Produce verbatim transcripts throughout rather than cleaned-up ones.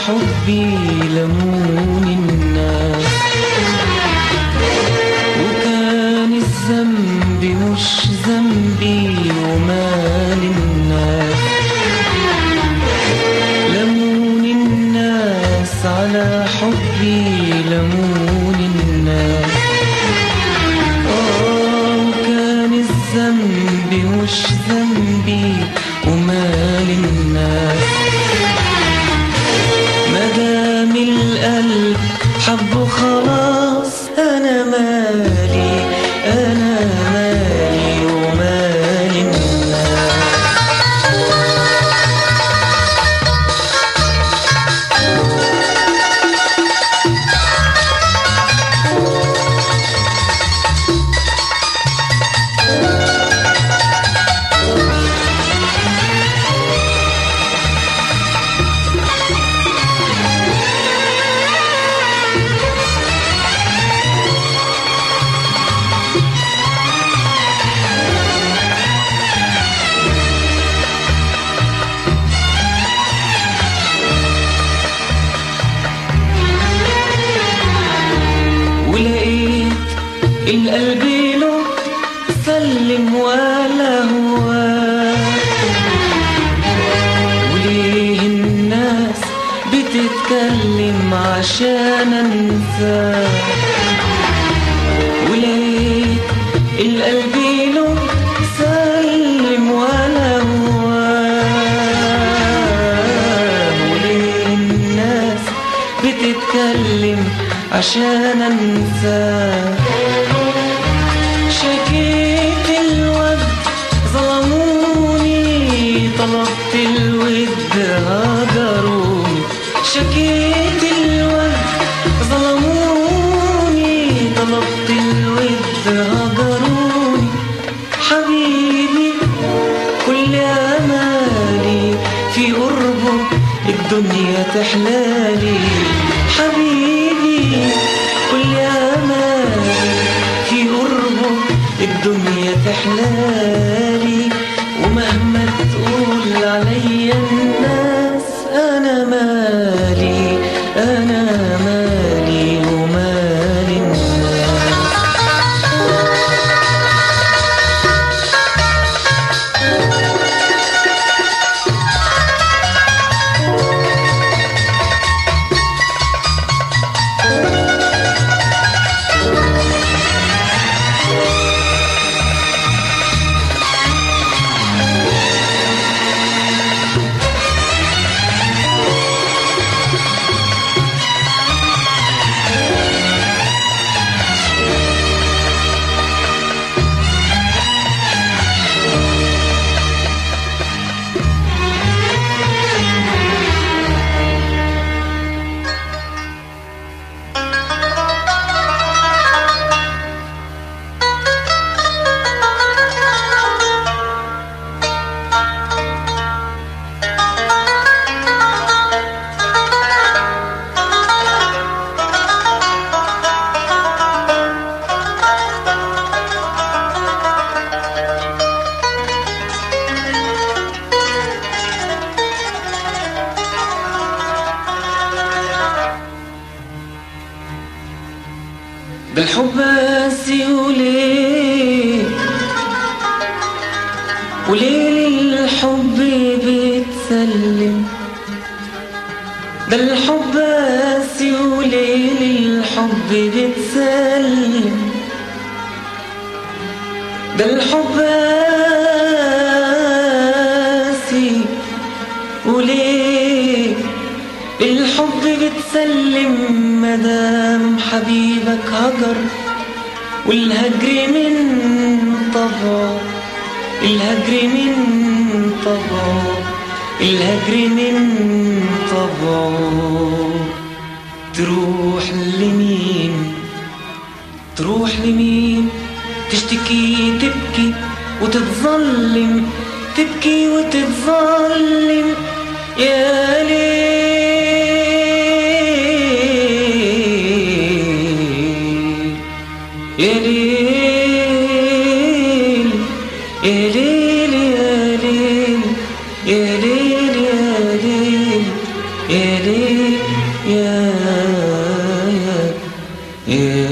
حبي لمون الناس، وكان الذنب مش ذنبي ومال الناس. لمون الناس على حبي لمون الناس. آه وكان الذنب مش ذنبي ومال الناس. مدام القلب حبه خلاص أنا مالي، أنا مالي ومال الناس. ولقيت القلب له سلم ولا هو، وليه الناس بتتكلم عشان انساه. ولقيت القلب له سلم ولا هو، وليه الناس بتتكلم عشان انساه. شكيت الود ظلموني، طلبت الود هجروني. شكيت الود ظلموني، طلبت الود هجروني. حبيبي كل امالي في قربه الدنيا تحلالي. حبيبي كل امالي في قربه الدنيا تحلالي. ومهما تقول عليا الناس انا مالي، انا مالي ومال الناس. ده الحب قاسي وليه، وليه للحب بتسلم. ده الحب قاسي وليه للحب بتسلم. ده الحب قاسي وليه الحب بتسلم. مدام حبيبك هجر والهجر من طبعه، الهجر من طبعه، الهجر من طبعه. تروح لمين، تروح لمين، تشتكي تبكي وتتظلم، تبكي وتتظلم. يا ليل يا ليل يا ليل يا ليل يا ليل يا ليل يا ليل يا يا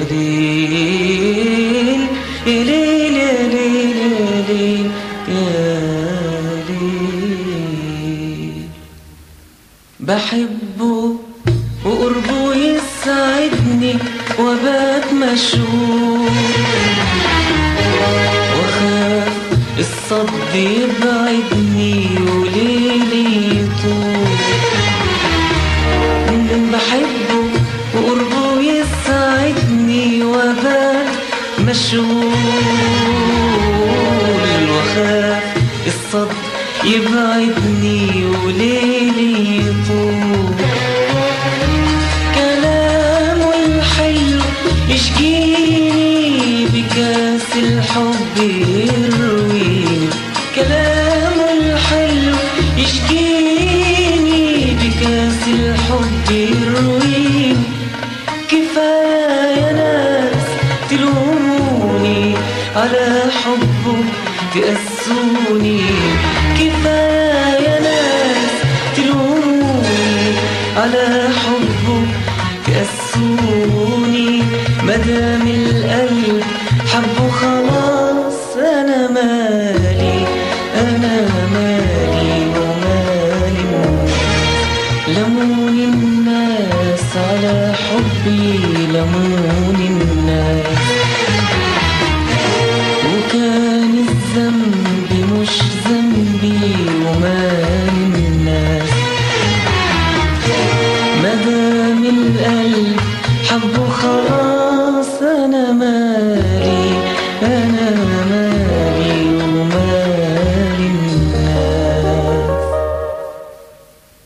ليل يا ليل يا ليل يا ليل. بحبه وقربه يسعدني وبات مشهور، وخاف الصد يبعدني وليلي يطول. بحبه وقربه يسعدني وبات مشغول، وخاف الصد يبعدني وليلي يطول. كلامه الحلو يشجيني بكاس الحب يرويني، كلامه الحلو يشجيني بكاس الحب يرويني. كفاية ناس تلوموني على حبه تقسوني، كفاية ناس تلوموني على حبه تقسوني. مدام القلب حبه خلاص أنا مالي، أنا مالي ومالي الناس. لموني الناس على حبي، لموني الناس. وكان الذنب مش ذنبي ومالي الناس. مدام القلب حبه خلاص أنا مالي.